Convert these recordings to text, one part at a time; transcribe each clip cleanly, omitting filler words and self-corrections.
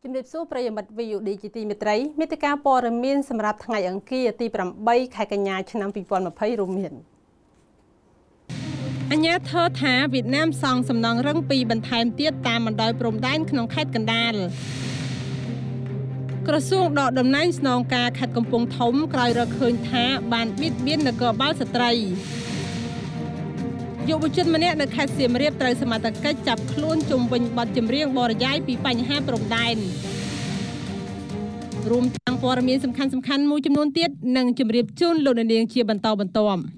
ជំរាបសួរប្រិយមិត្ត VOD ជាទីមេត្រីមេតិកាព័ត៌មានសម្រាប់ថ្ងៃអង្គារទី8ខែកញ្ញាឆ្នាំ2020រួមមានអញ្ញាធរថាវៀតណាមសង់សំណង់រឹង2បន្ថែមទៀតតាមបណ្ដោយព្រំដែនក្នុងខេត្តកណ្ដាលក្រសួងដកតំណែងស្នងការខេត្តកំពង់ធំក្រោយរកឃើញថាបានបៀតបៀននគរបាលស្ត្រីយុវជនម្នាក់នៅខេត្តសៀមរាបត្រូវសមត្ថកិច្ចចាប់ខ្លួនជុំវិញបទចម្រៀងបរិយាយពីបញ្ហាព្រំដែនរួមទាំងព័ត៌មានសំខាន់មួយចំនួនទៀតនឹងជម្រាបជូនលោកអ្នកនាងជាបន្តបន្ទាប់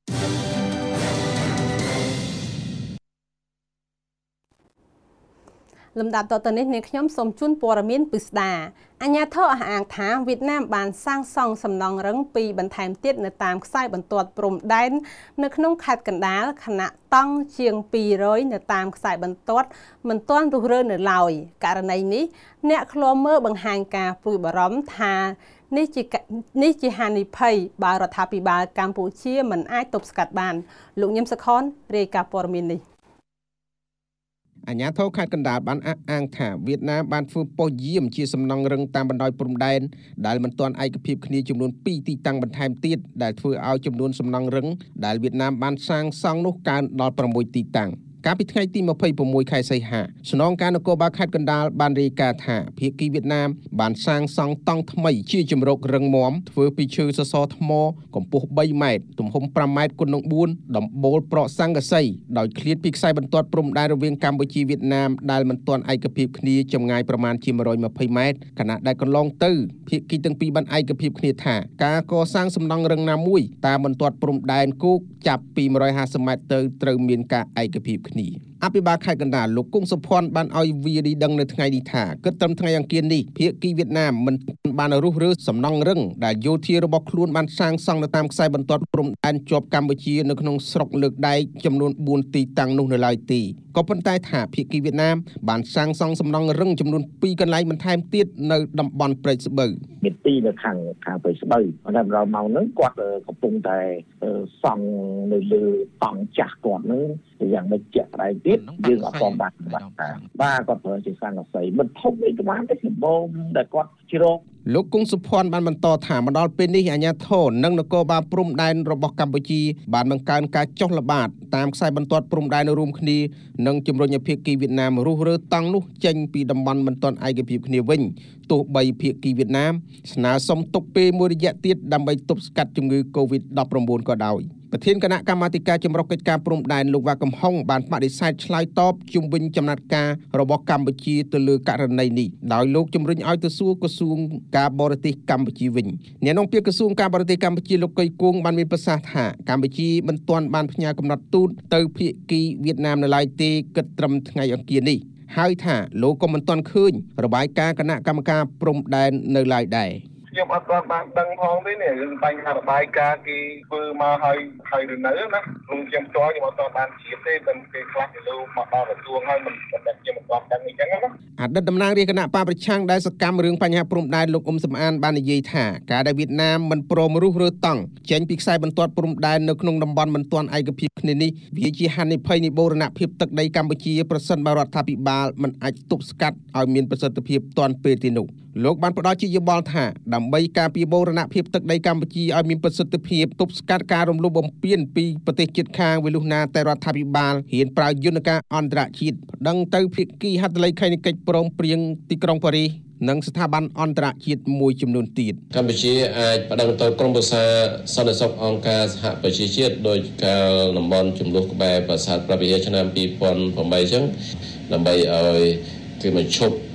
លំដាប់តទៅនេះនាងខ្ញុំសូមជូនព័ត៌មានពិស្ដាអាជ្ញាធរអះអាងថាវៀតណាមបានសាងសង់សំណង់រឹង2បន្ថែមទៀតនៅតាមខ្សែបន្ទាត់ព្រំដែននៅក្នុងខេត្តកណ្ដាលខណៈតង់ជាង200នៅតាមខ្សែបន្ទាត់មិនទាន់រុះរើនៅឡើយករណីនេះអ្នកឃ្លាំមើលបង្ហាញការព្រួយបារម្ភថានេះជាហានិភ័យបើរដ្ឋាភិបាលកម្ពុជាមិនអាចទប់ស្កាត់បានលោកញឹមសុខនរាយការណ៍ព័ត៌មាននេះអាជ្ញាធរខេត្តកណ្ដាលបានអះអាងថាវៀតណាមបានធ្វើប៉ុស្តិ៍យាមជាសំណង់រឹងតាមបណ្ដោយព្រំដែនដែលមិនទាន់ឯកភាពគ្នាចំនួន2ទីតាំងបន្ថែមទៀតដែលធ្វើឲ្យចំនួនសំណង់រឹងដែលវៀតណាមបានសាងសង់នោះកើនដល់6ទីតាំងកាលពីថ្ងៃទី26ខែសីហាស្នងការនគរបាលខេត្តកណ្ដាលបានរាយការណ៍ថាភាគីវៀតណាមបានសាងសង់តង់ថ្មីជាជម្រករឹងមាំធ្វើពីឈើសសរថ្មកម្ពស់3ម៉ែត្រទំហំ5ម៉ែត្រគុណនឹង4ដំបូលប្រក់ស័ង្កសីដោយឃ្លាតពីខ្សែបន្ទាត់ព្រំដែនរវាងកម្ពុជាវៀតណាមដែលមិនទាន់ឯកភាពគ្នាចម្ងាយប្រមាណជា120ម៉ែត្រខណៈដែលកន្លងទៅភាគីទាំងពីរបានឯកភាពគ្នាថាការកសាងសំណង់រឹងណាមួយតាមបន្ទាត់ព្រំដែនគោកចាប់ពី150ម៉ែត្រទៅត្រូវមានការឯកភាពគ្នាអភិបាលខេត្តកណ្ដាលលោកគង់សុភ័ណ្ឌបានឲ្យវារីដឹងនៅថ្ងៃនេះថាគិតត្រឹមថ្ងៃអង្គារនេះភាគីវៀតណាមមិនបានរុះរើសំណង់រឹងដែលយោធារបស់ខ្លួនបានសាងសង់នៅតាមខ្សែបន្ទាត់ព្រំដែនជាប់កម្ពុជានៅក្នុងស្រុកលើកដែកចំនួន4ទីតាំងនោះនៅឡើយទេក៏ប៉ុន្តែថាភាគីវៀតណាមបានសាងសង់សំណង់រឹងចំនួន2កន្លែងបន្ថែមទៀតនៅតំបន់ព្រែកស្បូវមានទីនៅខាងព្រែកស្បូវតែដល់មកហ្នឹងគាត់កំពុងតែសង់នៅលើតង់ចាស់គាត់ហ្នឹងយ៉ាងមិនជាក់ស្ដែងទៀតយើងអត់ទាន់បានបាទគាត់ប្រើជាសង្កសីមិនធំអីក្បាលទេសម្បូរដែលគាត់ជ្រកលោកគង់សុភ័ណ្ឌបានបន្តថាមកដល់ពេលនេះអាជ្ញាធរនិងនគរបាលព្រំដែនរបស់កម្ពុជាបានបង្កើនការចុះល្បាតតាមខ្សែបន្ទាត់ព្រំដែនរួមគ្នានិងជំរុញឲ្យភាគីវៀតណាមរុះរើតង់នោះចេញពីតំបន់មិនទាន់ឯកភាពគ្នាវិញទោះបីភាគីវៀតណាមស្នើសុំទុកពេលមួយរយៈទៀតដើម្បីទប់ស្កាត់ជំងឺ COVID-19 ក៏ដោយប្រធានគណៈកម្មាធិការចម្រុះកិច្ចការព្រំដែនលោកវ៉ាកំហុងបានបដិសេធឆ្លើយតបជុំវិញចំណាត់ការរបស់កម្ពុជាទៅលើករណីនេះដោយលោកជំរុញឲ្យទៅសួរក្រសួងការបរទេសកម្ពុជាវិញអ្នកនាំពាក្យក្រសួងការបរទេសកម្ពុជាលោកកុយគង់បានមានប្រសាសន៍ថាកម្ពុជាមិនទាន់បានផ្ញើកំណត់ទូតទៅភាគីវៀតណាមនៅឡើយទេគិតត្រឹមថ្ងៃអង្គារនេះហើយថាលោកក៏មិនទាន់ឃើញរបាយការណ៍គណៈកម្មការព្រំដែននៅឡើយដែរខ្ញុំអត់ទាន់បានដឹងផងទេនេះរឿងបញ្ហារបាយការណ៍គេធ្វើមកហើយឬនៅណាខ្ញុំផ្ទាល់ខ្ញុំអត់ទាន់បានជ្រាបទេមិនគេខ្លះគេលើមកដល់ក្រសួងហើយមិនតែខ្ញុំមិនទាន់ដឹងអញ្ចឹងណាអតីតតំណាងរាជគណៈបកប្រឆាំងដែលសកម្មរឿងបញ្ហាព្រំដែនលោកអ៊ុំសំអានបាននិយាយថាការដែលវៀតណាមមិនព្រមរុះរើតង់ចេញពីខ្សែបន្ទាត់ព្រំដែននៅក្នុងតំបន់មិនទាន់ឯកភាពគ្នានេះវាជាហានិភ័យនៃបូរណភាពទឹកដីកម្ពុជាប្រសិនបើរដ្ឋាភិបាលមិនអាចទប់ស្កាត់ឲ្យមានប្រសិទ្ធភាពទាន់ពេលទីនោះលោកបានផ្ដល់ជាយោបល់ថាដើម្បីការពារបូរណភាពទឹកដីកម្ពុជាឲ្យមានប្រសិទ្ធភាពទប់ស្កាត់ការរំលោភបំពានពីប្រទេសជិតខាងវាលុះណាតែរដ្ឋាភិបាលហ៊ានប្រើយន្តការអន្តរជាតិប្តឹងទៅភាគីហត្ថលេខីនៃកិច្ចព្រមព្រៀងទីក្រុងប៉ារីសនិងស្ថាប័នអន្តរជាតិមួយចំនួនទៀតកម្ពុជាអាចប្តឹងទៅក្រុមប្រឹក្សាសន្តិសុខអង្គការសហប្រជាជាតិដោយការតំបន់ចំនួនក្បែរប្រាសាទព្រះវិហារឆ្នាំ2008អញ្ចឹងដើម្បីឲ្យគេមកឈប់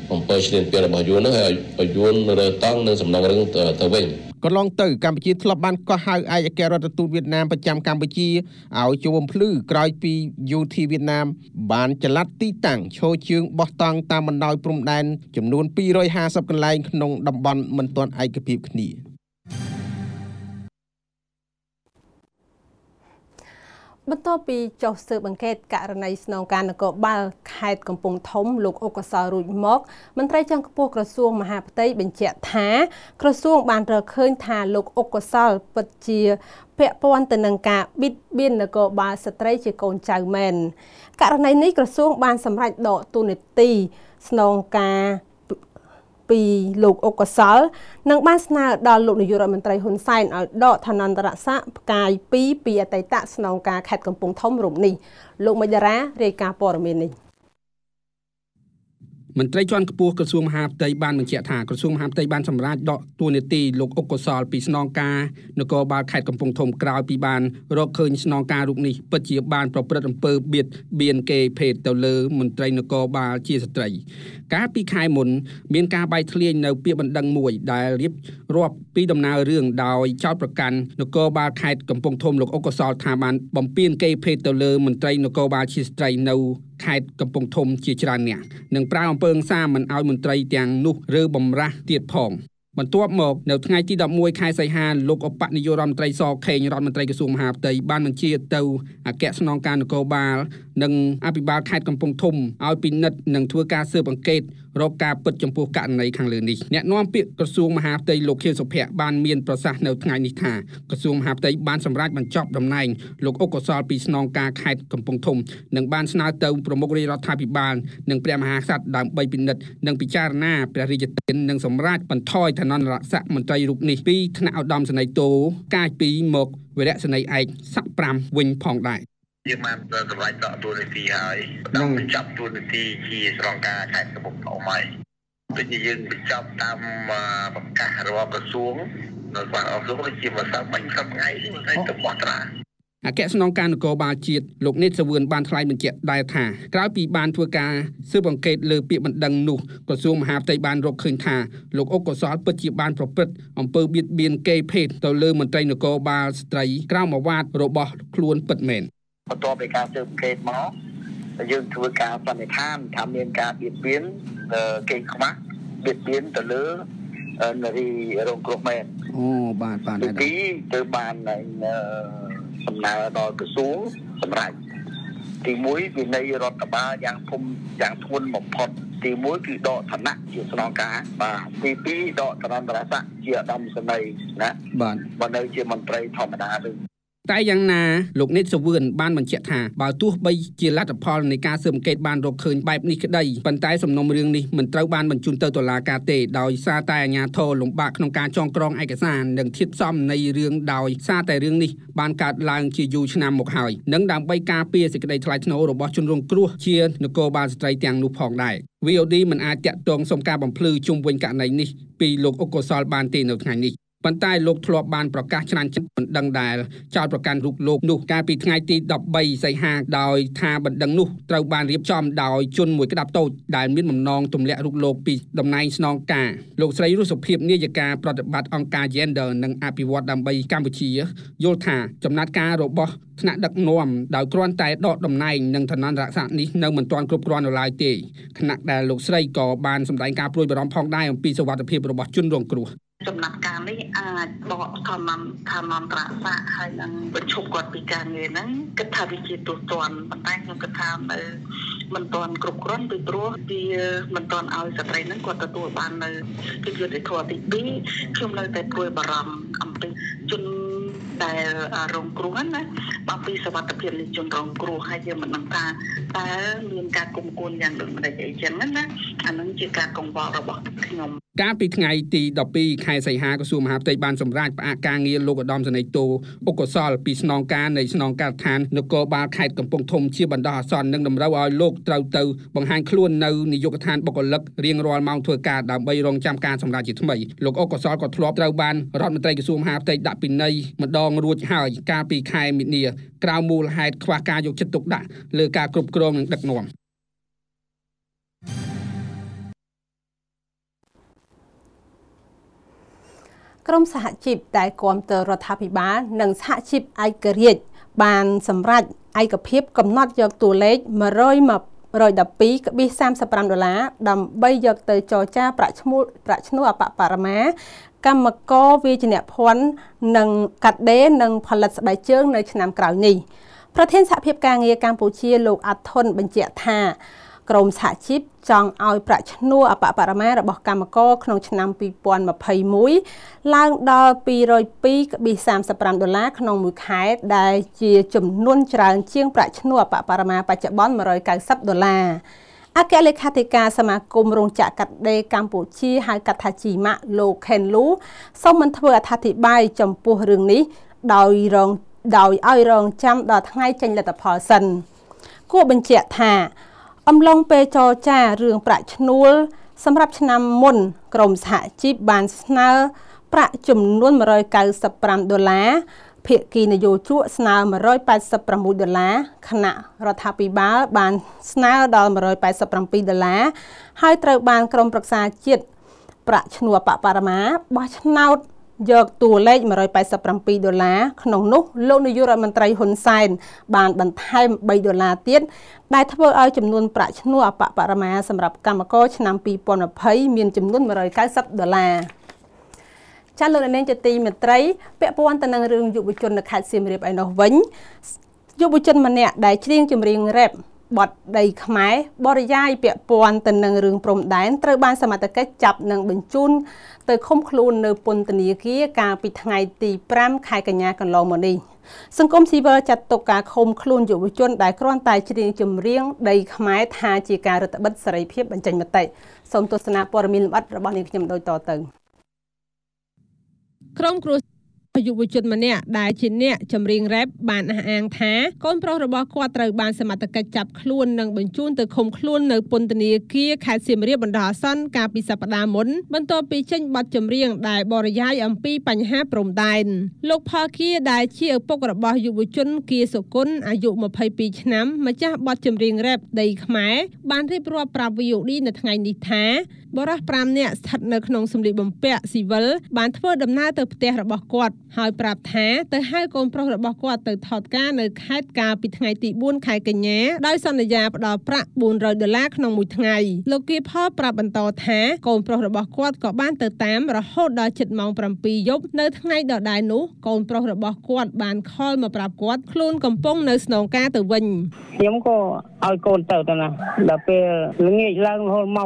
7ឈ្លានពានរបស់យួននោះហើយឲ្យយួនរើតង់និងសំណងរឹងទៅវិញកន្លងទៅកម្ពុជាធ្លាប់បានកោះហៅឯកអគ្គរដ្ឋទូតវៀតណាមប្រចាំកម្ពុជាឲ្យចូលបំភ្លឺក្រោយពីយោធាវៀតណាមបានចល័តទីតាំងឈរជើងបោះតង់តាមបណ្ដោយព្រំដែនចំនួន250កន្លែងក្នុងតំបន់មិនទាន់ឯកភាពគ្នាបន្ទាប់ពីចុះស៊ើបអង្កេតករណីស្នងការនគរបាលខេត្តកំពង់ធំលោកអុកកសលរួចមកមន្ត្រីជាន់ខ្ពស់ក្រសួងមហាផ្ទៃបញ្ជាក់ថាក្រសួងបានរកឃើញថាលោកអុកកសលពិតជាពាក់ព័ន្ធទៅនឹងការបិទបៀននគរបាលស្ត្រីជាកូនចៅមែនករណីនេះក្រសួងបានសម្រេចដកទូនាទីស្នងការពីលោកអុកកសលនឹងបានស្នើដល់លោកនាយករដ្ឋមន្ត្រីហ៊ុនសែនឲ្យដកឋានន្តរស័ក្តិផ្កាយ2ពីអតីតស្នងការខេត្តកំពង់ធំរូបនេះលោកមេដារ៉ារាយការណ៍ព័ត៌មាននេះមន្ត្រីជាន់ខ្ពស់ក្រសួងមហាផ្ទៃបានបញ្ជាក់ថាក្រសួងមហាផ្ទៃបានសម្រេចដកតួនាទីលោកអុកកសលពីស្នងការនគរបាលខេត្តកំពង់ធំក្រោយពីបានរកឃើញស្នងការរូបនេះពិតជាបានប្រព្រឹត្តអំពើបៀតបៀនគេភេទទៅលើមន្ត្រីនគរបាលជាស្ត្រីកាលពីខែមុនមានការបែកធ្លាយនៅពាក្យបណ្ដឹងមួយដែលរៀបរាប់ពីដំណើររឿងដោយចោទប្រកាន់នគរបាលខេត្តកំពង់ធំលោកអុកកសលថាបានបំពានគេភេទទៅលើមន្ត្រីនគរបាលជាស្ត្រីនៅខេត្តកំពង់ធំជាច្រើនអ្នកនិងប្រើអំពើហិង្សាមិនឲ្យមន្ត្រីទាំងនោះឬបំរាស់ទៀតផងបន្ទាប់មកនៅថ្ងៃទី11ខែសីហាលោកឧបនាយករដ្ឋមន្ត្រីសខេងរដ្ឋមន្ត្រីក្រសួងមហាផ្ទៃបានបញ្ជាទៅអគ្គស្នងការនគរបាលនិងអភិបាលខេត្តកំពង់ធំឲ្យពិនិត្យនិងធ្វើការស៊ើបអង្កេតរកការពិតចំពោះករណីខាងលើនេះអ្នកនាំពាក្យក្រសួងមហាផ្ទៃលោកខៀវសុភ័ក្របានមានប្រសាសន៍នៅថ្ងៃនេះថាក្រសួងមហាផ្ទៃបានសម្រេចបញ្ចប់តំណែងលោកអុកកសលពីស្នងការខេត្តកំពង់ធំនិងបានស្នើទៅប្រមុខរាជរដ្ឋាភិបាលនិងព្រះមហាក្សត្រដើម្បីពិនិត្យនិងពិចារណាព្រះរាជទាននិងសម្រេចបន្ថយឋានន្តរស័ក្តិមន្ត្រីរូបនេះពីថ្នាក់ឧត្តមសេនីយ៍តូកាយពីមកវរៈសេនីយ៍ឯកស័ក្តិ5វិញផងដែរយើងបានសម្រេចដកតួនាទីហើយដល់បញ្ចប់តួនាទីជាស្នងការខេត្តកំពង់ធំហើយដូចជាយើងបញ្ចប់តាមប្រកាសរបស់ក្រសួងនៅក្នុងក្រសួងជាមួយសាប់3ថ្ងៃនេះមិនទៅបោះត្រាអគ្គស្នងការនគរបាលជាតិលោកនេតសវឿនបានថ្លែងបញ្ជាក់ដែរថាក្រោយពីបានធ្វើការស៊ើបអង្កេតលើពាក្យបណ្ដឹងនោះក្រសួងមហាផ្ទៃបានរកឃើញថាលោកអុកកសលពិតជាបានប្រព្រឹត្តអំពើបៀតបៀនគេភេទទៅលើមន្ត្រីនគរបាលស្ត្រីក្រោមអាវ៉ាតរបស់ខ្លួនពិតមែនបន្ទាប់ពីការស៊ើបអង្កេតមកយើងធ្វើការសន្និដ្ឋានថាមានការបៀតបៀនគេខ្មាស់បៀតបៀនទៅលើនារីរងគ្រោះមែនអូបាទទីទៅបានដំណើរដល់ក្រសួងសម្រាប់ទី1វិន័យរដ្ឋបាលយ៉ាងធំយ៉ាងធ្ងន់បំផុតទី1គឺដកឋានៈជាស្នងការបាទទី2ដកឋានន្តរស័ក្តិជាឧត្តមសេនីយ៍ណាបាទបើនៅជាមន្ត្រីធម្មតាទេតែយ៉ាងណាលោកនេតសវឿនបានបញ្ជាក់ថាបើទោះបីជាលទ្ធផលនៃការស៊ើបអង្កេតបានរកឃើញបែបនេះក្តីប៉ុន្តែសំណុំរឿងនេះមិនត្រូវបានបញ្ជូនទៅតុលាការទេដោយសារតែអាជ្ញាធរលំបាកក្នុងការចងក្រងឯកសារនិងធាតុផ្សំនៃរឿងដោយសារតែរឿងនេះបានកើតឡើងជាយូរឆ្នាំមកហើយនិងដើម្បីការពារសេចក្តីថ្លៃថ្នូររបស់ជនរងគ្រោះជានគរបាលស្ត្រីទាំងនោះផងដែរ VOD មិនអាចតាក់ទងសុំការបំភ្លឺជុំវិញករណីនេះពីលោកអុកកសលបានទេនៅថ្ងៃនេះប៉ុន្តែលោកធ្លាប់បានប្រកាសឆ្នាំចិត្តបណ្ដឹងដែលចោទប្រកាន់រូបលោកនោះកាលពីថ្ងៃទី13សីហាដោយថាបណ្ដឹងនោះត្រូវបានរៀបចំដោយជនមួយក្តាប់តូចដែលមានបំណងទម្លាក់រូបលោកពីតំណែងស្នងការលោកស្រីរស់សុភិបនាយិកាប្រតិបត្តិអង្គការ Gender និងអភិវឌ្ឍដើម្បីកម្ពុជាយល់ថាចំណាត់ការរបស់ថ្នាក់ដឹកនាំដោយគ្រាន់តែដកតំណែងនិងឋានន្តរស័ក្តិនេះនៅមិនទាន់គ្រប់គ្រាន់នៅឡើយទេខណៈដែលលោកស្រីក៏បានសម្ដែងការព្រួយបារម្ភផងដែរអំពីសុវត្ថិភាពរបស់ជនរងគ្រោះចំណាត់ការនេះអាចដកឋានន្តរស័ក្តិហើយនឹងបញ្ឈប់គាត់ពីការងារហ្នឹងគិតថាវាជាទោសទណ្ឌប៉ុន្តែខ្ញុំគិតថានៅមិនទាន់គ្រប់គ្រាន់ពីព្រោះវាមិនទាន់ឲ្យស្ត្រីហ្នឹងគាត់ទទួលបាននៅពីយុត្តិធម៌ទី2ខ្ញុំនៅតែព្រួយបារម្ភអំពីជនដែលរងគ្រោះណាអំពីសុវត្ថិភាពនៃជនរងគ្រោះហើយយើងមិនដឹងថាតើមានការគុំគួនយ៉ាងដូចម្តេចអីចឹងណាអានឹងជាការកង្វល់របស់ខ្ញុំកាលពីថ្ងៃទី12ខែសីហាក្រសួងមហាផ្ទៃបានសម្រេចផ្អាកការងារលោកឧត្តមសេនីយ៍តូអុកកសលពីស្នងការនៃស្នងការដ្ឋាននគរបាលខេត្តកំពង់ធំជាបណ្ដោះអាសន្ននិងតម្រូវឲ្យលោកត្រូវទៅបង្ហាញខ្លួននៅនាយកដ្ឋានបុគ្គលិករៀងរាល់ម៉ោងធ្វើការដើម្បីរងចាំការសម្រេចជាថ្មីលោកអុកកសលក៏ធ្លាប់ត្រូវបានរដ្ឋមន្ត្រីក្រសួងមហាផ្ទៃដាក់ពិន័យម្ដងរួចហើយកាលពីខែមិនិនាក្រៅមូលហេតុខ្វះការយកចិត្តទុកដាក់លើការគ្រប់គ្រងនិងដឹកនាំក្រុមសហជីពដែលគាំទ្ររដ្ឋាភិបាលនិងសហជីពឯករាជ្យបានសម្រេចឯកភាពកំណត់យកតួលេខ$112.35ដើម្បីយកទៅចរចាប្រាក់ឈ្នួលអបបរមាកម្មករវិជ្ជាភ័ណ្ឌនិងកាត់ដេរនិងផលិតស្បែកជើងនៅឆ្នាំក្រោយនេះប្រធានសហភាពការងារកម្ពុជាលោកអាត់ធុនបញ្ជាក់ថាក្រមសហជីពចង់ឲ្យប្រាក់ឈ្នួលអបបរមារបស់កម្មករក្នុងឆ្នាំ2021ឡើងដល់$202.35ក្នុងមួយខែដែលជាចំនួនច្រើនជាងប្រាក់ឈ្នួលអបបរមាបច្ចុប្បន្ន$190 អគ្គលេខាធិការសមាគមរោងចក្រកាត់ដេរកម្ពុជាហៅកាត់ថាជីម៉ាក់លោកខេនលូសូមមិនធ្វើអត្ថាធិប្បាយចំពោះរឿងនេះដោយឲ្យរងចាំដល់ថ្ងៃចេញលទ្ធផលសិនគួរបញ្ជាក់ថាអំឡុងពេលចរចារឿងប្រាក់ឈ្នួលសម្រាប់ឆ្នាំមុនក្រមសហជីពបានស្នើប្រាក់ចំនួន$195ភាគីនយោជកស្នើ$186ខណៈរដ្ឋាភិបាលបានស្នើដល់$187ហើយត្រូវបានក្រុមប្រឹក្សាជាតិប្រាក់ឈ្នួលបរិមាបោះឆ្នោតយកតួលេខ$187ក្នុងនោះលោកនាយករដ្ឋមន្ត្រីហ៊ុនសែនបានបន្ថែម$3ទៀតដែលធ្វើឲ្យចំនួនប្រាក់ឈ្នួលបរិមាសម្រាប់កម្មករឆ្នាំ2020មានចំនួន$190ចាលោកនាងជាទីមេត្រីពាក់ព័ន្ធទៅនឹងរឿងយុវជននៅខេត្តសៀមរាបឯនោះវិញយុវជនម្នាក់ដែលច្រៀងចម្រៀងរ៉េបបទដីខ្មែរបរិយាយពាក់ព័ន្ធទៅនឹងរឿងព្រំដែនត្រូវបានសមត្ថកិច្ចចាប់និងបញ្ជូនទៅឃុំខ្លួននៅពន្ធនាគារកាលពីថ្ងៃទី5ខែកញ្ញាកន្លងមកនេះសង្គមស៊ីវិលចាត់ទុកការឃុំខ្លួនយុវជនដែលគ្រាន់តែច្រៀងចម្រៀងដីខ្មែរថាជាការរឹតបន្តឹងសេរីភាពបញ្ចេញមតិសូមទស្សនាព័ត៌មានលម្អិតរបស់នាងខ្ញុំដូចតទៅក្រុមគ្រួសារយុវជនម្នាក់ដែលជាអ្នកចម្រៀងរ៉េបបានអះអាងថាកូនប្រុសរបស់គាត់ត្រូវបានសមត្ថកិច្ចចាប់ខ្លួននិងបញ្ជូនទៅឃុំខ្លួននៅពន្ធនាគារខេត្តសៀមរាបបណ្ដោះអាសន្នកាលពីសប្តាហ៍មុនបន្ទាប់ពីចេញបទចម្រៀងដែលបរិយាយអំពីបញ្ហាព្រំដែនលោកផលគៀដែលជាឪពុករបស់យុវជនគៀសុគន្ធអាយុ22ឆ្នាំម្ចាស់បទចម្រៀងរ៉េបដីខ្មែរបានរៀបរាប់ប្រាប់ VOD នៅថ្ងៃនេះថាបរិះ5នាក់ស្ថិតនៅក្នុងសម្លៀកបំពាក់ស៊ីវិលបានធ្វើដំណើរទៅផ្ទះរបស់គាត់ហើយប្រាប់ថាទៅហៅកូនប្រុសរបស់គាត់ទៅថតការនៅខេត្តកាលពីថ្ងៃទី4ខែកញ្ញាដោយសន្យាផ្ដល់ប្រាក់$400ក្នុងមួយថ្ងៃលោកគៀផលប្រាប់បន្តថាកូនប្រុសរបស់គាត់ក៏បានទៅតាមរហូតដល់ជិតម៉ោង7យប់នៅថ្ងៃដដែលនោះកូនប្រុសរបស់គាត់បានខលមកប្រាប់គាត់ខ្លួនកំពុងនៅស្នងការទៅវិញខ្ញុំក៏ឲ្យកូនទៅណាដល់ពេលល្ងាចឡើងរហូតម៉ោង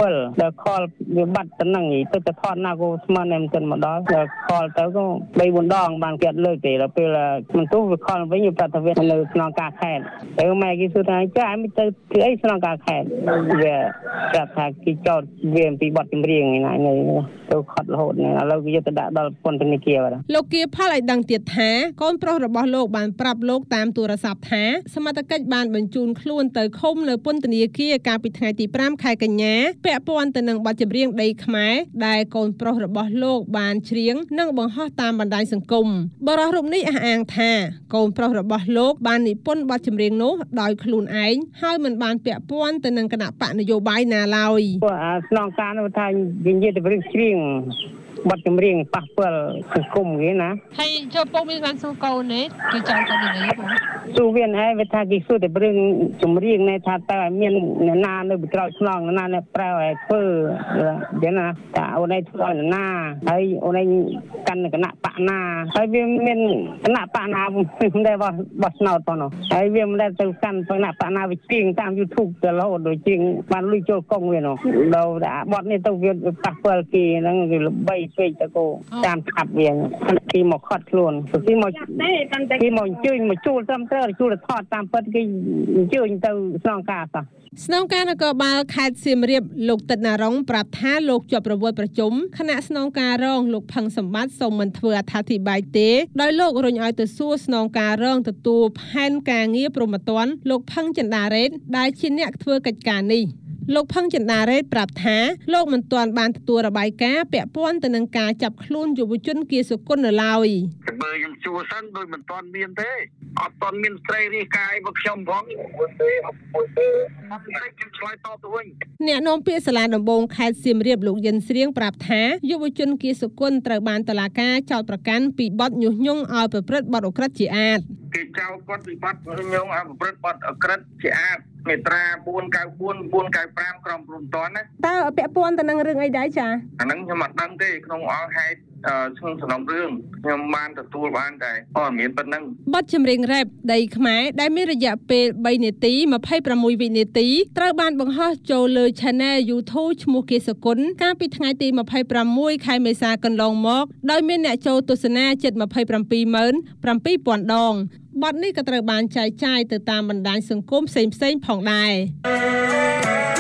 7ដល់ខលវាបាត់ទៅនឹងទៅថតណាក៏ស្មានតែមិនមកដល់ខលទៅក៏3-4ដងបានគេអត់លើកទេដល់ពេលមិនទោះវាខលវិញវាប្រាប់ថាវានៅស្នងការខេត្តទៅម៉ែគេសួរថាចាមិនទៅធ្វើអីស្នងការខេត្តវាប្រាប់ថាគេចោទវាអំពីបទចម្រៀងណាទៅខត់រហូតឥឡូវគេយកទៅដាក់ដល់ពន្ធនាគារបាទលោកគៀផលឲ្យដឹងទៀតថាកូនប្រុសរបស់លោកបានប្រាប់លោកតាមទូរស័ព្ទថាសមត្ថកិច្ចបានបញ្ជូនខ្លួនទៅឃុំនៅពន្ធនាគារកាលពីថ្ងៃទី5ខែកញ្ញាពាក់ព័ន្ធទៅនឹងបទចម្រៀងដីខ្មែរដែលកូនប្រុសរបស់លោកបានច្រៀងនិងបង្ហោះតាមបណ្ដាញសង្គមបរិះរូបនេះអះអាងថាកូនប្រុសរបស់លោកបាននិពន្ធបទចម្រៀងនោះដោយខ្លួនឯងហើយមិនបានពាក់ព័ន្ធទៅនឹងគណៈបកនយោបាយណាឡើយស្នងការនោះថានិយាយទៅរឿងច្រៀងបទចម្រៀងប៉ះពាល់សង្គមគេណាហើយចូលពុកមានបានសួរកូនទេគេចង់ទៅនិយាយបងសួរវាហើយវាថាគេសួរតែរឿងចម្រៀងនេះថាតើមានអ្នកណានៅក្រោយឆ្លងណាអ្នកប្រើឲ្យធ្វើយ៉ាងណាតើអូនឯងធ្វើឲ្យណាហើយអូនឯងកាន់គណៈបកណាហើយវាមានគណៈបកណាមិនដែលបោះឆ្នោតផងនោះហើយវាមិនដែលទៅកាន់គណៈបកណាវាច្រៀងតាម YouTube ទៅរហូតដូចជាងបានលុយចូលកុងវានោះដល់បទនេះទៅវាប៉ះពាល់គេហ្នឹងវាល្បីពេកទៅគោតាមឆាប់វាគេមកខត់ខ្លួនគេមកអញ្ជើញមកជួលត្រឹមត្រូវជួលថតតាមពិតគេអញ្ជើញទៅស្នងការសោះស្នងការនគរបាលខេត្តសៀមរាបលោកតិតណារុងប្រាប់ថាលោកជាប់ប្រវត្តិប្រជុំគណៈស្នងការរងលោកផឹងសម្បត្តិសូមមិនធ្វើអត្ថាធិប្បាយទេដោយលោករុញឲ្យទៅសួរស្នងការរងទទួលផែនការងារព្រហ្មទណ្ឌលោកផឹងចិន្តារ៉េតដែលជាអ្នកធ្វើកិច្ចការនេះលោកផឹងចិន្តារ៉េតប្រាប់ថាលោកមិនទាន់បានទទួលរបាយការណ៍ពាក់ព័ន្ធទៅនឹងការចាប់ខ្លួនយុវជនគៀសុគន្ធនៅឡើយបើខ្ញុំជួសិនដោយមិនទាន់មានទេអត់ទាន់មានស្ត្រីរាយការណ៍មកខ្ញុំផងអត់ខ្ញុំឆ្លើយតបទៅវិញអ្នកនាំពាក្យសាលាដំបងខេត្តសៀមរាបលោកយិនស្រៀងប្រាប់ថាយុវជនគៀសុគន្ធត្រូវបានតុលាការចោទប្រកាន់ពីបទញុះញង់ឲ្យប្រព្រឹត្តបទឧក្រិដ្ឋជាអាតគេចោទគាត់ពីបទញុះញង់ឲ្យប្រព្រឹត្តបទឧក្រិដ្ឋជាអាតមេត្រា494 495ក្រមព្រំដែនណាតើពាក់ព័ន្ធទៅនឹងរឿងអីដែរចាអាហ្នឹងខ្ញុំអត់ដឹងទេក្នុងអង្គហេតុក្នុងសំណុំរឿងខ្ញុំបានទទួលបានតែព័ត៌មានប៉ុណ្ណឹងបទចម្រៀងរ៉េបដីខ្មែរដែលមានរយៈពេល3នាទី26វិនាទីត្រូវបានបង្ហោះចូលលើ Channel YouTube ឈ្មោះគៀសុគន្ធកាលពីថ្ងៃទី26ខែមេសាកន្លងមកដោយមានអ្នកចូលទស្សនាជិត277,000 ដងបទនេះក៏ត្រូវបានចែកចាយទៅតាមបណ្ដាញសង្គមផ្សេងៗផងដែរ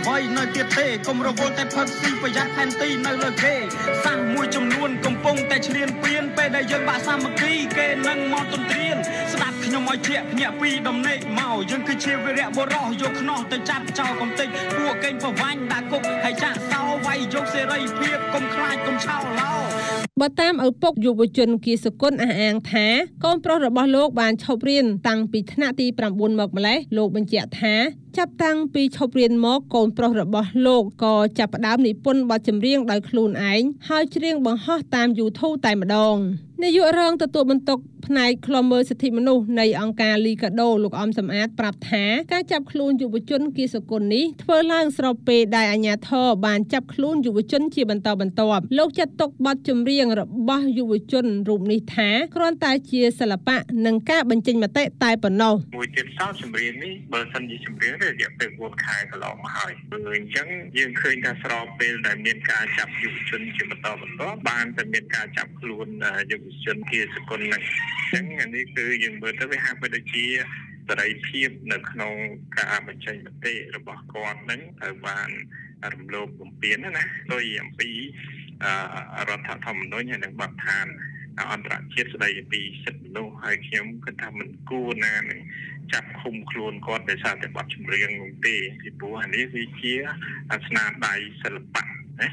អ្វីនៅទៀតទេកុំរវល់តែផឹកស៊ីប្រយ័ត្នផែនទីនៅលើគេសាសមួយចំនួនកំពុងតែឈ្លានពានពេលដែលយើងបាក់សាមគ្គីគេនឹងមកទន្ទ្រានស្ដាប់ខ្ញុំឲ្យជ្រាក់ភ្ញាក់ពីដំណេកមកយើងគឺជាវីរៈបុរសយកខ្នោះទៅចាប់ចោលកំទេចពួកកេងប្រវាញ់ដាក់គុកហើយចាក់សោវាយយកសេរីភាពកុំខ្លាចកុំឆោឡោបើតាមឪពុកយុវជនគៀសគុណអះអាងថាកូនប្រុសរបស់លោកបានឈប់រៀនតាំងពីថ្នាក់ទី9មកម្លេះលោកបញ្ជាក់ថាចាប់តាំងពីឈប់រៀនមកកូនប្រុសរបស់លោកក៏ចាប់ផ្ដើមនិពន្ធបទចម្រៀងដោយខ្លួនឯងហើយច្រៀងបង្ហោះតាម YouTube តែម្ដងនាយករងទទួលបន្ទុកផ្នែកឃ្លាំមើលសិទ្ធិមនុស្សនៃអង្គការលីកាដូលោកអំសំអាតប្រាប់ថាការចាប់ខ្លួនយុវជនគៀសគុណនេះធ្វើឡើងស្របពេលដែលអាជ្ញាធរបានចាប់ខ្លួនយុវជនជាបន្តបន្ទាប់លោកចាត់ទុកបទចម្រៀងរបស់យុវជនរូបនេះថាគ្រាន់តែជាសិល្បៈនិងការបញ្ចេញមតិតែប៉ុណ្ណោះមួយទៀតសោតចម្រៀងនេះបើសិនជាចម្រៀងរយៈពេល4ខែកន្លងមកហើយអញ្ចឹងយើងឃើញថាស្របពេលដែលមានការចាប់យុវជនជាបន្តបន្ទាប់បានតែមានការចាប់ខ្លួនយុវជនគៀសគុណហ្នឹងអញ្ចឹងអានេះគឺយើងមើលទៅវាហាក់បីដូចជាសេរីភាពនៅក្នុងការបញ្ចេញមតិរបស់គាត់ហ្នឹងត្រូវបានរំលោភបំពានណាដោយអំពីរដ្ឋធម្មនុញ្ញហើយនិងបទដ្ឋានអន្តរជាតិស្តីពីសិទ្ធិមនុស្សហើយខ្ញុំគិតថាមិនគួរណានឹងចាប់ឃុំខ្លួនគាត់ដោយសារតែបទចម្រៀងនោះទេពីព្រោះអានេះវាជាស្នាដៃសិល្បៈណា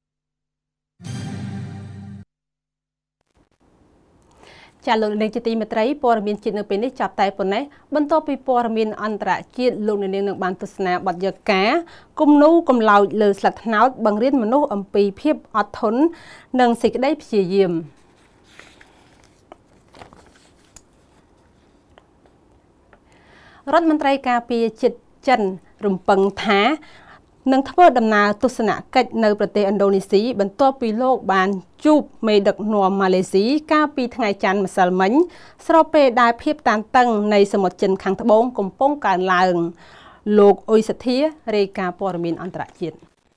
ចាលោកនាងជាទីមេត្រីព័ត៌មានជាតិនៅពេលនេះចាប់តែប៉ុណ្ណេះបន្ទាប់ពីព័ត៌មានអន្តរជាតិលោកនាងនឹងបានទស្សនាបទយកាគំនូកំឡោចលើស្លឹកត្នោតបង្រៀនមនុស្សអំពីភាពអត់ធន់និងសេចក្តីព្យាយាមរដ្ឋមន្ត្រីការពារជាតិចិនរំពឹងថានឹងធ្វើដំណើរទស្សនកិច្ចនៅប្រទេសឥណ្ឌូនេស៊ីបន្ទាប់ពីលោកបានជួបមេដឹកនាំម៉ាឡេស៊ីកាលពីថ្ងៃច័ន្ទម្សិលមិញស្របពេលដែលភាពតានតឹងនៃសមុទ្រចិនខាងត្បូងកំពុងកើនឡើងលោកអ៊ុយសធារាយការណ៍ព័ត៌មានអន្តរជាតិ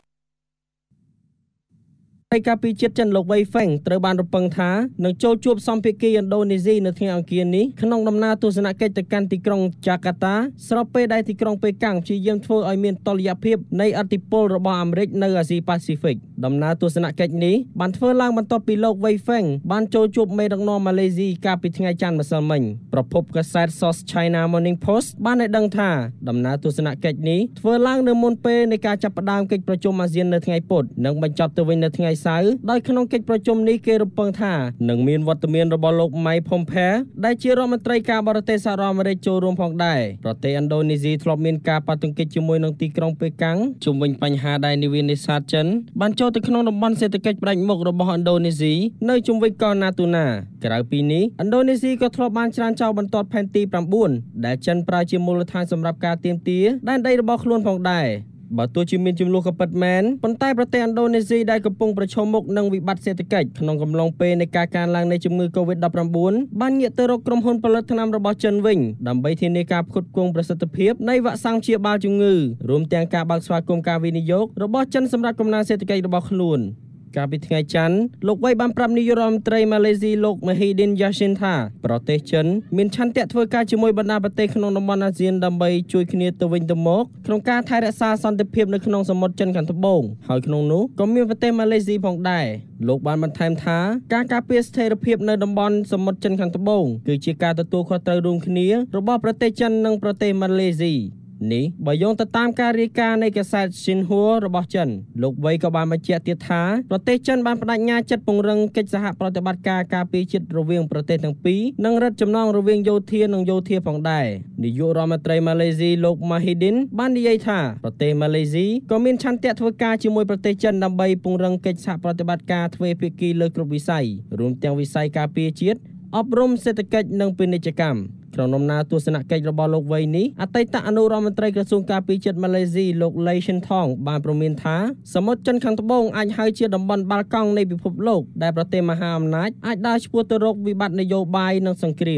ហើយការពីជាតិចិនលោកវ៉ៃហ្វេងត្រូវបានរំពឹងថានឹងចូលជួបសម្ភាគីឥណ្ឌូនេស៊ីនៅថ្ងៃអង្គារនេះក្នុងដំណើរទស្សនកិច្ចទៅកាន់ទីក្រុងចាកាតាស្របពេលដែលទីក្រុងប៉េកាំងព្យាយាមធ្វើឲ្យមានតុល្យភាពនៃឥទ្ធិពលរបស់អាមេរិកនៅអាស៊ីប៉ាស៊ីហ្វិកដំណើរទស្សនកិច្ចនេះបានធ្វើឡើងបន្ទាប់ពីលោកវ៉ៃហ្វេងបានចូលជួបមេដឹកនាំម៉ាឡេស៊ីកាលពីថ្ងៃច័ន្ទម្សិលមិញប្រភពកាសែត South China Morning Post បានឲ្យដឹងថាដំណើរទស្សនកិច្ចនេះធ្វើឡើងនៅមុនពេលនៃការចាប់ផ្ដើមកិច្ចប្រជុំអាស៊ាននៅថ្ងៃពុធនិងបញ្ចប់ទៅវិញនៅថ្ងៃសៅរ៍ដោយក្នុងកិច្ចប្រជុំនេះគេរំពឹងថានឹងមានវត្តមានរបស់លោក Mike Pompeo ដែលជារដ្ឋមន្ត្រីការបរទេសសហរដ្ឋអាមេរិកចូលរួមផងដែរប្រទេសឥណ្ឌូនេស៊ីធ្លាប់មានការប៉ះទង្គិចជាមួយនឹងទីក្រុងប៉េកាំងជុំវិញបញ្ហាដែលនាវានេសាទចិនបានចូលទៅក្នុងតំបន់សេដ្ឋកិច្ចផ្ដាច់មុខរបស់ឥណ្ឌូនេស៊ីនៅជុំវិញកោះណាទូណាក្រៅពីនេះឥណ្ឌូនេស៊ីក៏ធ្លាប់បានច្រានចោលបន្ទាត់ផែនទី9ដែលចិនប្រើជាមូលដ្ឋានសម្រាប់ការទាមទារដែនដីរបស់ខ្លួនផងដែរបើទោះជាមានចំនួនក៏ពិតមែនប៉ុន្តែប្រទេសឥណ្ឌូនេស៊ីដែលកំពុងប្រឈមមុខនឹងវិបត្តិសេដ្ឋកិច្ចក្នុងកំឡុងពេលនៃការកើនឡើងនៃជំងឺ COVID-19 បានងាកទៅរកក្រុមហ៊ុនផលិតថ្នាំរបស់ចិនវិញដើម្បីធានាការផ្គត់ផ្គង់ប្រសិទ្ធភាពនៃវ៉ាក់សាំងព្យាបាលជំងឺរួមទាំងការបើកស្វាគមន៍ការវិនិយោគរបស់ចិនសម្រាប់កំណើនសេដ្ឋកិច្ចរបស់ខ្លួនកាលពីថ្ងៃច័ន្ទលោកវ៉ៃបានប្រាប់នាយករដ្ឋមន្ត្រីម៉ាឡេស៊ីលោក Muhyiddin Yassin ថាប្រទេសចិនមានឆន្ទៈធ្វើការជាមួយបណ្ដាប្រទេសក្នុងតំបន់អាស៊ានដើម្បីជួយគ្នាទៅវិញទៅមកក្នុងការថែរក្សាសន្តិភាពនៅក្នុងសមុទ្រចិនខាងត្បូងហើយក្នុងនោះក៏មានប្រទេសម៉ាឡេស៊ីផងដែរលោកបានបន្ថែមថាការការពារស្ថិរភាពនៅតំបន់សមុទ្រចិនខាងត្បូងគឺជាការទទួលខុសត្រូវរួមគ្នារបស់ប្រទេសចិននិងប្រទេសម៉ាឡេស៊ីនេះបើយោងទៅតាមការរាយការណ៍នៃកាសែត Xinhua របស់ចិនលោកវ៉ៃក៏បានបញ្ជាក់ទៀតថាប្រទេសចិនបានបដិញ្ញាចិត្តពង្រឹងកិច្ចសហប្រតិបត្តិការការពារជាតិរវាងប្រទេសទាំងពីរនិងរឹតចំណងរវាងយោធានិងយោធាផងដែរនាយករដ្ឋមន្ត្រីម៉ាឡេស៊ីលោក Muhyiddin បាននិយាយថាប្រទេសម៉ាឡេស៊ីក៏មានឆន្ទៈធ្វើការជាមួយប្រទេសចិនដើម្បីពង្រឹងកិច្ចសហប្រតិបត្តិការទ្វេភាគីលើគ្រប់វិស័យរួមទាំងវិស័យការពារជាតិអប់រំសេដ្ឋកិច្ចនិងពាណិជ្ជកម្មក្នុងដំណើរទស្សនកិច្ចរបស់លោកវ៉ៃនេះអតីតអនុរដ្ឋមន្ត្រីក្រសួងការពារជាតិម៉ាឡេស៊ីលោក Lei Shintong បានប្រមានថាសមុទ្រចិនខាងត្បូងអាចហៅជាតំបន់បាល់កង់នៃពិភពលោកដែលប្រទេសមហាអំណាចអាចដើរឆ្ពោះទៅរកវិបត្តិនយោបាយនិងសង្គ្រាម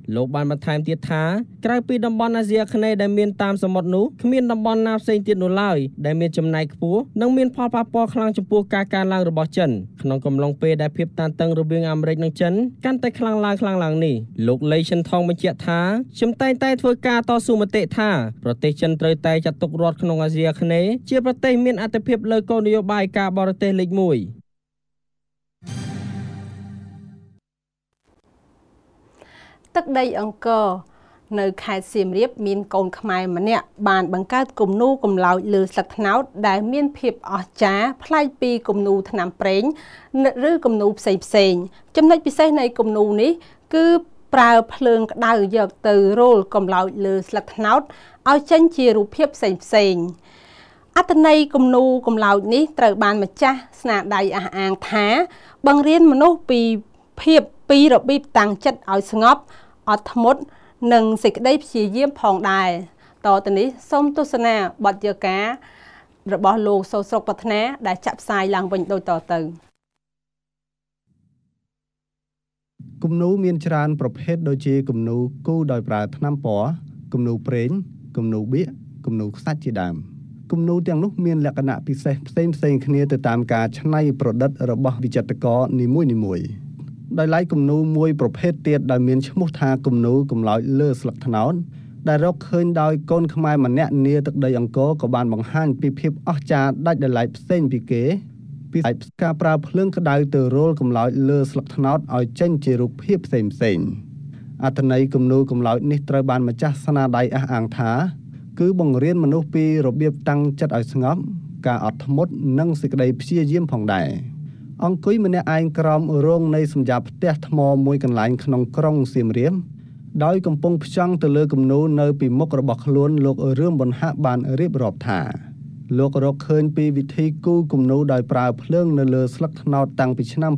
លោកបានបន្ថែមទៀតថាក្រៅពីតំបន់អាស៊ីអាគ្នេយ៍ដែលមានតាមសមុទ្រនោះគ្មានតំបន់ណាផ្សេងទៀតនោះឡើយដែលមានចំណាយខ្ពស់និងមានផលប៉ះពាល់ខ្លាំងចំពោះការកើនឡើងរបស់ចិនក្នុងកំឡុងពេលដែលភាពតានតឹងរវាងអាមេរិកនិងចិនកាន់តែខ្លាំងឡើងនេះលោកលីឈិនថងបញ្ជាក់ថាខ្ញុំតែងតែធ្វើការតស៊ូមតិថាប្រទេសចិនត្រូវតែចាត់ទុករដ្ឋក្នុងអាស៊ីអាគ្នេយ៍ជាប្រទេសមានអធិភាពលើគោលនយោបាយការបរទេសលេខ1 ទឹកដីអង្គរនៅខេត្តសៀមរាបមានកូនខ្មែរម្នាក់បានបង្កើតគំនូរកំឡោចលើស្លឹកត្នោតដែលមានភាពអស្ចារ្យប្លែកពីគំនូរថ្នាំប្រេងឬគំនូរផ្សេងចំណុចពិសេសនៃគំនូរនេះគឺប្រើភ្លើងក្តៅយកទៅរោលកំឡោចលើស្លឹកត្នោតឲ្យចេញជារូបភាពផ្សេងអត្ថន័យគំនូរកំឡោចនេះត្រូវបានម្ចាស់ស្នាដៃអះអាងថាបង្រៀនមនុស្សពីរបៀបតាំងចិត្តឲ្យស្ងប់អត់ធ្មត់និងសេចក្តីព្យាយាមផងដែរតទៅនេះសូមទស្សនាបទយការបស់លោកសូស្រុកប្រាថ្នាដែលចាក់ផ្សាយឡើងវិញដូចតទៅគំនូរមានច្រើនប្រភេទដូចជាគំនូរគូដោយប្រើថ្នាំពណ៌គំនូរប្រេងគំនូរបៀកគំនូរខ្សាច់ជាដើមគំនូរទាំងនោះមានលក្ខណៈពិសេសផ្សេងគ្នាទៅតាមការច្នៃប្រឌិតរបស់វិចិត្រករនីមួយៗដោយឡែកគំនូរមួយប្រភេទទៀតដែលមានឈ្មោះថាគំនូរកំឡោចលើស្លឹកត្នោតដែលរកឃើញដោយកូនខ្មែរម្នាក់នាទឹកដីអង្គរក៏បានបង្ហាញពីភាពអស្ចារ្យដាច់ដោយឡែកផ្សេងពីគេពីការប្រើភ្លើងក្តៅទៅរោលកំឡោចលើស្លឹកត្នោតឲ្យចេញជារូបភាពផ្សេងអត្ថន័យគំនូរកំឡោចនេះត្រូវបានម្ចាស់ស្នាដៃអះអាងថាគឺបង្រៀនមនុស្សពីរបៀបតាំងចិត្តឲ្យស្ងប់ការអត់ធ្មត់និងសេចក្តីព្យាយាមផងដែរអង្គុយម្នាក់ឯងក្រោមរងនៃសម្រាប់ផ្ទះថ្មមួយកន្លែងក្នុងក្រុងសៀមរាបដោយកំពុងផ្ចង់ទៅលើគំនូរនៅពីមុខរបស់ខ្លួនលោករឿងប៊ុនហាក់បានរៀបរាប់ថាលោករកឃើញពីវិធីគូរគំនូរដោយប្រើភ្លើងនៅលើស្លឹកត្នោតតាំងពីឆ្នាំ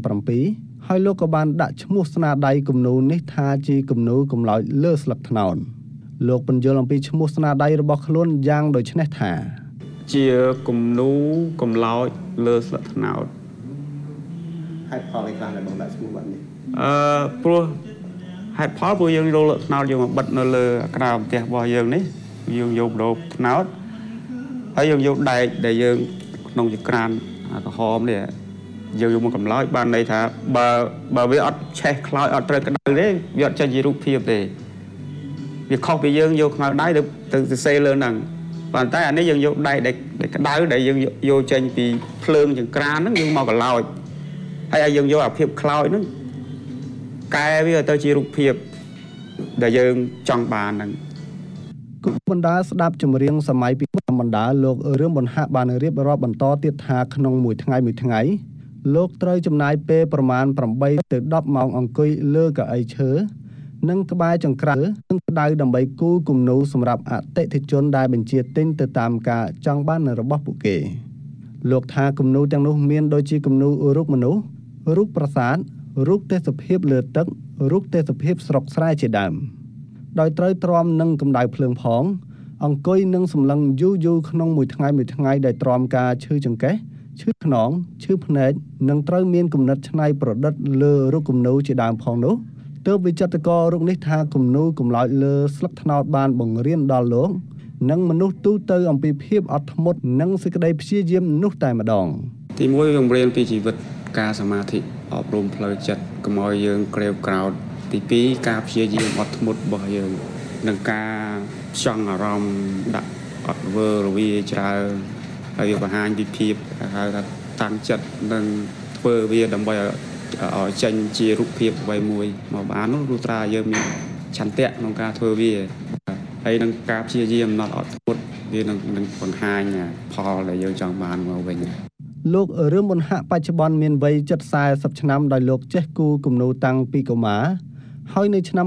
2007ហើយលោកក៏បានដាក់ឈ្មោះស្នាដៃគំនូរនេះថាជាគំនូរកំឡោចលើស្លឹកត្នោតលោកបញ្យល់អំពីឈ្មោះស្នាដៃរបស់ខ្លួនយ៉ាងដូចនេះថាជាគំនូរកំឡោចលើស្លឹកត្នោតហេតុផលអីខ្លះដែលបងដាក់ឈ្មោះបាត់នេះព្រោះហេតុផលព្រោះយើងយកលើត្នោតយើងមកបិទនៅលើក្រៅផ្ទះរបស់យើងនេះយើងយកដូបត្នោតហើយយើងយកដែកដែលយើងក្នុងចក្រានក្រហមនេះយើងយកមកកំឡោចបានន័យថាបើវាអត់ឆេះខ្លោចអត់ត្រូវក្តៅទេវាអត់ចេញជារូបភាពទេវាខុសពីយើងយកខ្មៅដៃទៅសរសេរលើហ្នឹងប៉ុន្តែអានេះយើងយកដែកដែលក្តៅដែលយើងយកចេញពីភ្លើងចង្ក្រានហ្នឹងយើងមកកំឡោចហើយយើងយកអាភាពខ្លោចហ្នឹងកែវាទៅជារូបភាពដែលយើងចង់បានហ្នឹងគុំបណ្ដាស្ដាប់ចម្រៀងសម័យពីបណ្ដាលោករឿងប៊ុនហាក់បានរៀបរាប់បន្តទៀតថាក្នុងមួយថ្ងៃលោកត្រូវចំណាយពេលប្រមាណ8ទៅ10ម៉ោងអង្គុយលើកៅអីឈើនិងក្បែរចង្ក្រាននិងក្តៅដើម្បីគូរគំនូរសម្រាប់អតិថិជនដែលបញ្ជាទិញទៅតាមការចង់បានរបស់ពួកគេលោកថាគំនូរទាំងនោះមានដូចជាគំនូររូបមនុស្សរូបប្រាសាទរូបទេសភាពលើទឹករូបទេសភាពស្រុកស្រែជាដើមដោយត្រូវទ្រាំនឹងកម្ដៅភ្លើងផងអង្គុយនឹងសម្លឹងយូរក្នុងមួយថ្ងៃដែលទ្រាំការឈឺចង្កេះឈឺខ្នងឈឺភ្នែកនិងត្រូវមានគំនិតច្នៃប្រឌិតលើរូបគំនូរជាដើមផងនោះទើបវិចិត្រកររូបនេះថាគំនូរកំឡោចលើស្លឹកត្នោតបានបង្រៀនដល់លោកនិងមនុស្សទូទៅអំពីភាពអត់ធ្មត់និងសេចក្តីព្យាយាមនោះតែម្ដងទីមួយបង្រៀនពីជីវិតការសមាធិអប់រំផ្លូវចិត្តកុំឲ្យយើងក្រេវក្រោធទី2ការព្យាយាមអត់ធ្មត់របស់យើងនិងការផ្ចង់អារម្មណ៍ដាក់អត់វើរវាច្រើនហើយវាបង្ហាញពីភាពហៅថាតាំងចិត្តនិងធ្វើវាដើម្បីឲ្យចេញជារូបភាពអ្វីមួយមកបាននោះលុះត្រាយើងមានឆន្ទៈក្នុងការធ្វើវាហើយនឹងការព្យាយាមអត់ធ្មត់វានឹងបង្ហាញផលដែលយើងចង់បានមកវិញលោករឿងប៊ុនហាក់បច្ចុប្បន្នមានវ័យជិត40ឆ្នាំដោយលោកចេះគូរគំនូរតាំងពីកុមារហើយនៅឆ្នាំ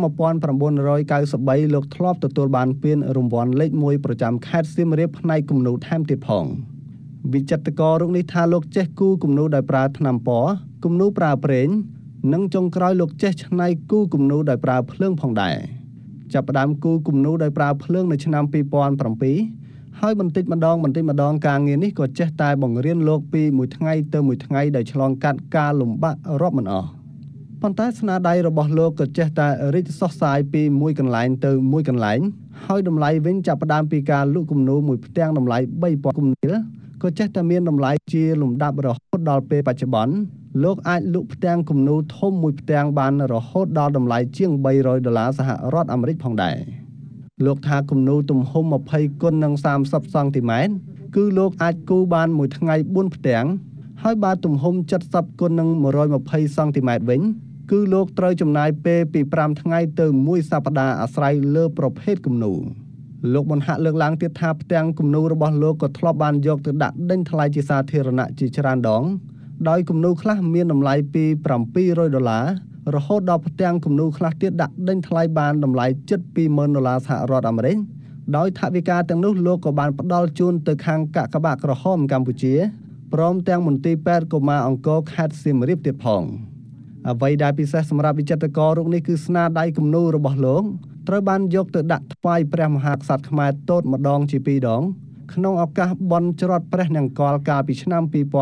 1993លោកធ្លាប់ទទួលបានពានរង្វាន់លេខ1ប្រចាំខេត្តសៀមរាបផ្នែកគំនូរថែមទៀតផងវិចិត្រកររូបនេះថាលោកចេះគូរគំនូរដោយប្រើថ្នាំពណ៌គំនូរប្រើប្រេងនិងចុងក្រោយលោកចេះច្នៃគូរគំនូរដោយប្រើភ្លើងផងដែរចាប់ផ្ដើមគូរគំនូរដោយប្រើភ្លើងនៅឆ្នាំ2007ហើយបន្តិចម្ដងការងារនេះក៏ចេះតែបង្រៀនលោកពីមួយថ្ងៃទៅមួយថ្ងៃដែលឆ្លងកាត់ការលំបាករាប់មិនអស់ប៉ុន្តែស្នាដៃរបស់លោកក៏ចេះតែរីកសុសសាយពីមួយកន្លែងទៅមួយកន្លែងហើយតម្លៃវិញចាប់ផ្ដើមពីការលក់គំនូរមួយផ្ទាំងតម្លៃ 3000 គំនីលក៏ចេះតែមានតម្លៃជាលំដាប់រហូតដល់ពេលបច្ចុប្បន្នលោកអាចលក់ផ្ទាំងគំនូរធំមួយផ្ទាំងបានរហូតដល់តម្លៃជាង$300សហរដ្ឋអាមេរិកផងដែរលោកថាគំនូរទំហំ20គុណនឹង30សង់ទីម៉ែត្រគឺលោកអាចគូរបានមួយថ្ងៃ4ផ្ទាំងហើយបើទំហំ70គុណនឹង120សង់ទីម៉ែត្រវិញគឺលោកត្រូវចំណាយពេលពី5ថ្ងៃទៅ1សប្តាហ៍អាស្រ័យលើប្រភេទគំនូរលោកបានហាក់លើកឡើងទៀតថាផ្ទាំងគំនូររបស់លោកក៏ធ្លាប់បានយកទៅដាក់ដេញថ្លៃជាសាធារណៈជាច្រើនដងដោយគំនូរខ្លះមានតម្លៃពី$700រហូតដល់ផ្ទាំងគំនូរខ្លះទៀតដាក់ដេញថ្លៃបានតម្លៃជិត$20000សហរដ្ឋអាមេរិកដោយថវិកាទាំងនោះលោកក៏បានផ្ដល់ជូនទៅខាងកាកបាទក្រហមកម្ពុជាព្រមទាំងមន្ទីរពេទ្យកុមារអង្គរខេត្តសៀមរាបទៀតផងអ្វីដែលពិសេសសម្រាប់វិចិត្រកររូបនេះគឺស្នាដៃគំនូររបស់លោកត្រូវបានយកទៅដាក់ថ្វាយព្រះមហាក្សត្រខ្មែរទតម្ដងជា2ដងក្នុងឱកាសបុណ្យច្រត់ព្រះនង្គ័លកាលពីឆ្នាំ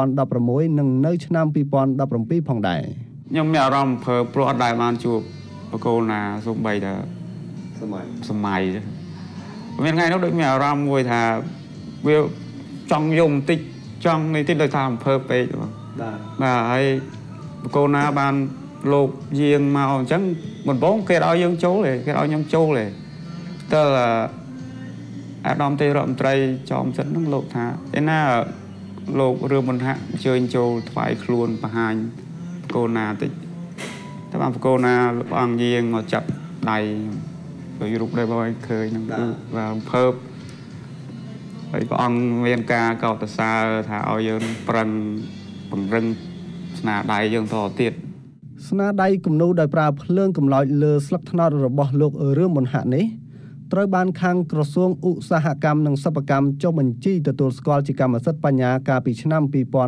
2016និងនៅឆ្នាំ2017ផងដែរខ្ញុំមានអារម្មណ៍ព្រោះអត់ដែលបានជួបបកគោណាសូម្បីតែសម័យមានថ្ងៃនោះដូចមានអារម្មណ៍មួយថាវាចង់យំបន្តិចចង់នេះតិចដោយថាអំពើពេកបាទហើយបកគោណាបានលោកយាងមកអញ្ចឹងបំពងគេឲ្យយើងចូលទេគេឲ្យខ្ញុំចូលទេតើអាដាមទេរដ្ឋមន្ត្រីចំសិនហ្នឹងលោកថាឯណាលោករឿងមន្ហាអញ្ជើញចូលថ្វាយខ្លួនបង្ហាញបកគោណាតិចតែបានបកគោណាព្រះអង្គយាងមកចាប់ដៃទៅរូបដែរបងឃើញហ្នឹងគឺបាទអំពើហើយព្រះអង្គមានការកោតសរថាឲ្យយើងប្រឹងពង្រឹងស្នាដៃយើងតទៀតស្នាដៃគំនូរដោយប្រើភ្លើងកំឡោចលើស្លឹកត្នោតរបស់លោករឿងមុនហាក់នេះត្រូវបានខាងក្រសួងឧស្សាហកម្មនិងសិប្បកម្មចុះបញ្ជីទទួលស្គាល់ជាកម្មសិទ្ធិបញ្ញាកាលពីឆ្នាំ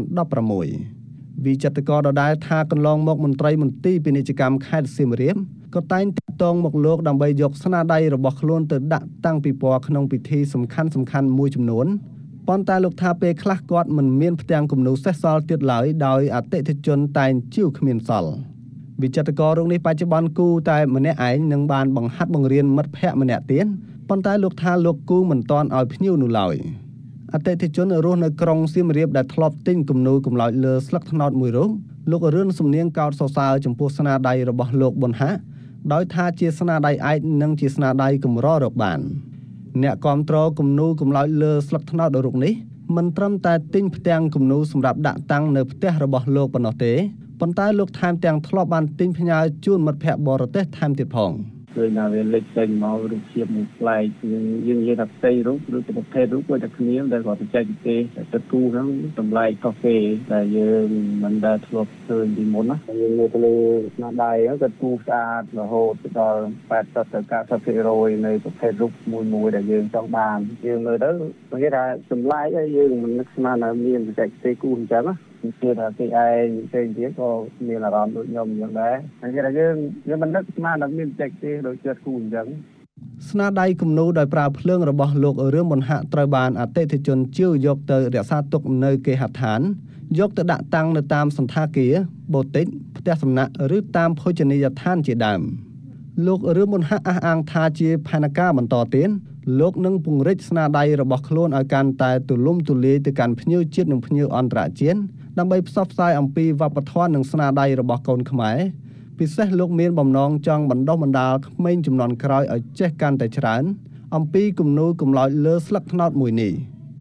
2016 វិចិត្រករដដែលថាកន្លងមកមន្ត្រីមន្ទីរពាណិជ្ជកម្មខេត្តសៀមរាបក៏តែងតាក់ទងមកលោកដើម្បីយកស្នាដៃរបស់ខ្លួនទៅដាក់តាំងពិព័រណ៍ក្នុងពិធីសំខាន់ៗមួយចំនួនប៉ុន្តែលោកថាពេលខ្លះគាត់មិនមានផ្ទាំងគំនូរសេសសល់ទៀតឡើយដោយអតិថិជនតែងជាវគ្មានសល់វិចិត្រកររូបនេះបច្ចុប្បន្នគូតែម្នាក់ឯងនឹងបានបង្ហាត់បង្រៀនមិត្តភ័ក្តិម្នាក់ទៀតប៉ុន្តែលោកថាលោកគូមិនទាន់ឲ្យភ្ញៀវនោះឡើយអតិថិជនរស់នៅក្រុងសៀមរាបដែលធ្លាប់ទិញគំនូរកំឡោចលើស្លឹកត្នោតមួយរូបលោករឿនសំនៀងកោតសរសើរចំពោះស្នាដៃរបស់លោកប៊ុនហាដោយថាជាស្នាដៃឯកនិងជាស្នាដៃកម្ររកបានអ្នកគាំទ្រគំនូរកំឡោចលើស្លឹកត្នោតរូបនេះមិនត្រឹមតែទិញផ្ទាំងគំនូរសម្រាប់ដាក់តាំងនៅផ្ទះរបស់លោកប៉ុណ្ណោះទេប៉ុន្តែលោកថែមទាំងធ្លាប់បានទិញផ្ញើជូនមិត្តភ័ក្តិបរទេសថែមទៀតផងឃើញថាវាលេចចេញមករូបភាពមួយប្លែកយើងនិយាយថាផ្ទៃរូបឬប្រភេទរូបក៏តែគ្នាដែលគាត់បច្ចេកទេសទៅគូហ្នឹងតម្លៃកាហ្វេតែយើងមិនដែលធ្លាប់ឃើញពីមុនណាយើងមើលទៅលើស្នាដៃគាត់គូស្អាតរហូតដល់80ទៅ90% នៃប្រភេទរូបមួយដែលយើងចង់បានយើងមើលទៅគេថាចម្លែកហើយយើងមិននឹកស្មានថាមានបច្ចេកទេសគូអញ្ចឹងណាគឺថាគេឯងផ្សេងទៀតក៏មានអារម្មណ៍ដូចខ្ញុំអញ្ចឹងដែរហើយគេថាយើងមិននឹកស្មានថាមានបច្ចេកទេសដូចចិត្តគូអញ្ចឹងស្នាដៃគំនូរដោយប្រើភ្លើងរបស់លោករឿងមុនហាក់ត្រូវបានអតិថិជនជឿយកទៅរក្សាទុកនៅគេហដ្ឋានយកទៅដាក់តាំងនៅតាមសន្តាគារបូទិកផ្ទះសំណាក់ឬតាមភោជនីយដ្ឋានជាដើមលោករឿងមុនហាក់អះអាងថាជាផែនការបន្តទៀតលោកនឹងពង្រីកស្នាដៃរបស់ខ្លួនឲ្យកាន់តែទូលំទូលាយទៅកាន់ភ្ញៀវជាតិនិងភ្ញៀវអន្តរជាតិដើម្បីផ្សព្វផ្សាយអំពីវប្បធម៌និងស្នាដៃរបស់កូនខ្មែរពិសេសលោកមានបំណងចង់បណ្ដុះបណ្ដាលក្មេងជំនាន់ក្រោយឲ្យចេះកាន់តែច្រើនអំពីគំនូរកំឡោចលើស្លឹកត្នោតមួយនេះ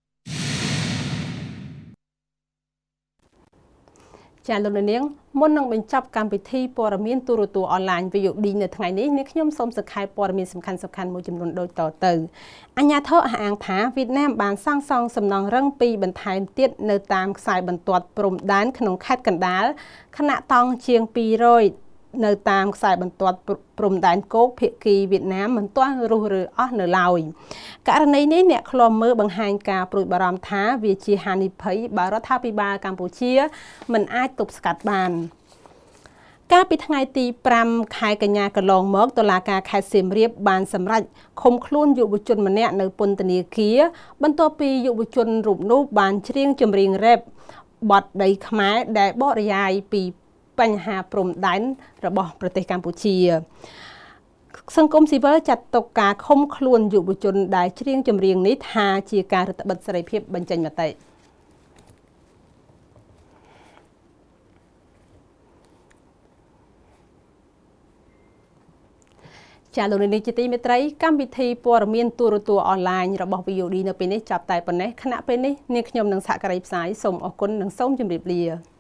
ចាលោកនាងមុននឹងបញ្ចប់កម្មវិធីព័ត៌មានទូរទស្សន៍អនឡាញ VOD នៅថ្ងៃនេះនាងខ្ញុំសូមសរសេរព័ត៌មានសំខាន់ៗមួយចំនួនដូចតទៅអាជ្ញាធរអះអាងថាវៀតណាមបានសាងសង់សំណង់រឹង2បន្ថែមទៀតនៅតាមខ្សែបន្ទាត់ព្រំដែនក្នុងខេត្តកណ្ដាលខណៈតង់ជាង200នៅតាមខ្សែបន្ទាត់ព្រំដែនគោកភាគីវៀតណាមមិនទាន់រុះរើអស់នៅឡើយករណីនេះអ្នកឃ្លាំមើលបង្ហាញការព្រួយបារម្ភថាវាជាហានិភ័យបើរដ្ឋាភិបាលកម្ពុជាមិនអាចទប់ស្កាត់បានកាលពីថ្ងៃទី5ខែកញ្ញាកន្លងមកតុលាការខេត្តសៀមរាបបានសម្រេចឃុំខ្លួនយុវជនម្នាក់នៅពន្ធនាគារបន្ទាប់ពីយុវជនរូបនោះបានច្រៀងចម្រៀងរ៉េបបទដីខ្មែរដែលបកស្រាយពីបញ្ហាព្រំដែនរបស់ប្រទេសកម្ពុជាសង្គមស៊ីវិលចាត់ទុកការឃុំខ្លួនយុវជនដែលច្រៀងចម្រៀងនេះថាជាការរឹតបន្តឹងសេរីភាពបញ្ចេញមតិចាលោកនាយកជាទីមេត្រីកម្មវិធីព័ត៌មានទូរទស្សន៍អនឡាញរបស់ VOD នៅពេលនេះចាប់តែប៉ុណ្ណេះខណៈពេលនេះនាងខ្ញុំនឹងសហការីផ្សាយសូមអរគុណនិងសូមជម្រាបលា